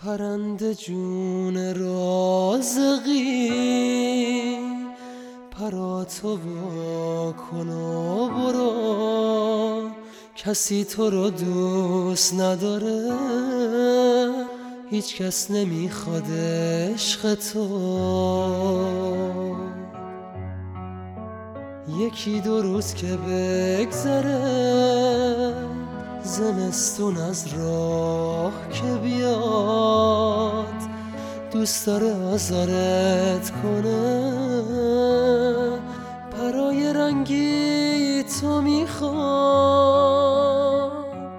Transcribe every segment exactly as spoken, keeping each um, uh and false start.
پرنده جون رازقی پراتو وا کن و برو، کسی تو رو دوست نداره، هیچ کس نمیخواد عشق تو. یکی دو روز که بگذره، زمستون از راه که بیاد، دوست داره آزارت کنه، پرای رنگی تو میخواد.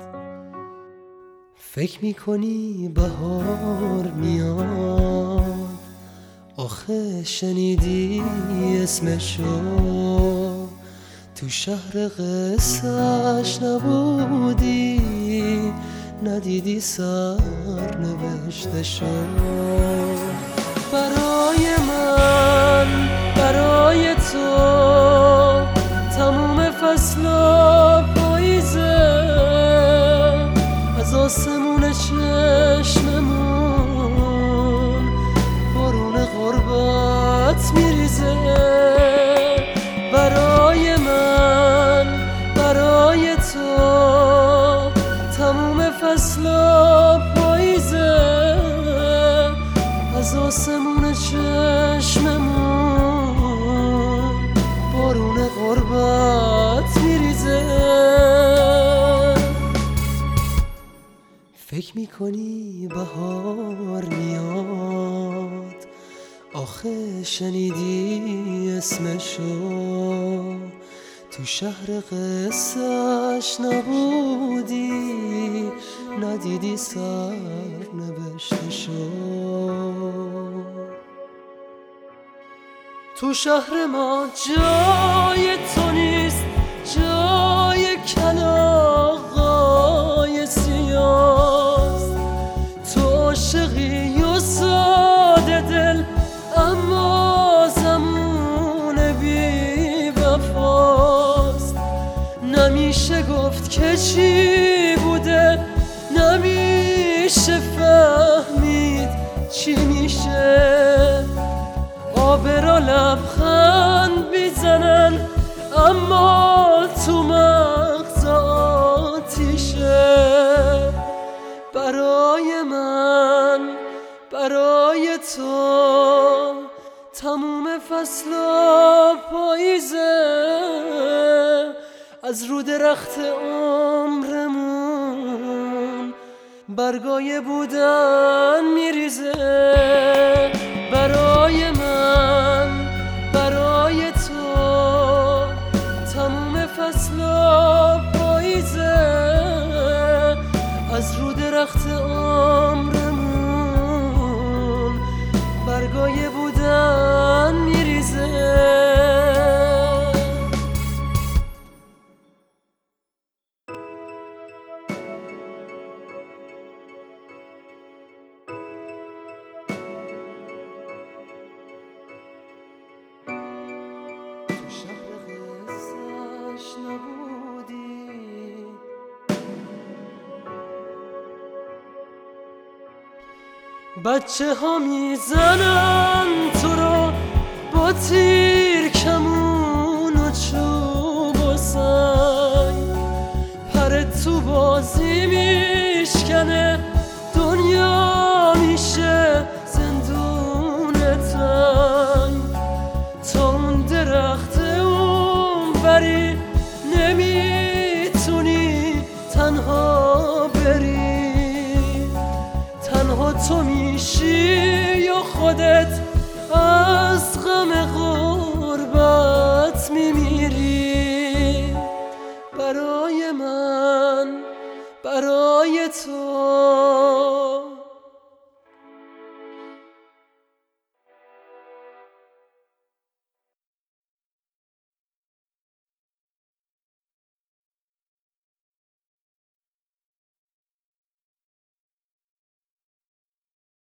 فکر میکنی بهار میاد، آخه شنیدی اسمشو؟ تو شهر قصه‌اش نبودی، ندیدی سر نوشتشو. برای من، برای تو، تموم فصلا پاییزه، از آسمون چشممون بارون غربت میریزه. برای من، برای تو، تموم فصلا پاییزه، از آسمون چشممون بارون غربت میریزه. فکر میکنی بهار میاد، آخه شنیدی اسمشو؟ تو شهر قصه‌اش نبودی، ندیدی سر نوشتشو. تو شهر ما جای تو نیست، جای کلاغای سیاست. تو عاشقی و ساده دل، اما زمون بی وفاست. نمیشه گفت که چی بوده، نمیشه فهمید چی میشه. آبرا لبخند میزنن، اما تو مغز آتیشه. برای من، برای تو، تموم فصلا پاییزه، از رو درخت عمرمون برگای بودن میریزه. برای من، برای تو، تموم فصلا پاییزه، از رو درخت عمرمون برگای بودن میریزه. بچه ها میزنن تو رو با تیر، کمون و چوب و سنگ، پرت تو بازی میشکنه، دنیا میشه زندون تنگ. تا اون درخت اون بری، نمیتونی تنها بری. تنها تو میشی یا خودت از غم غربت میمیری. برای من، برای تو،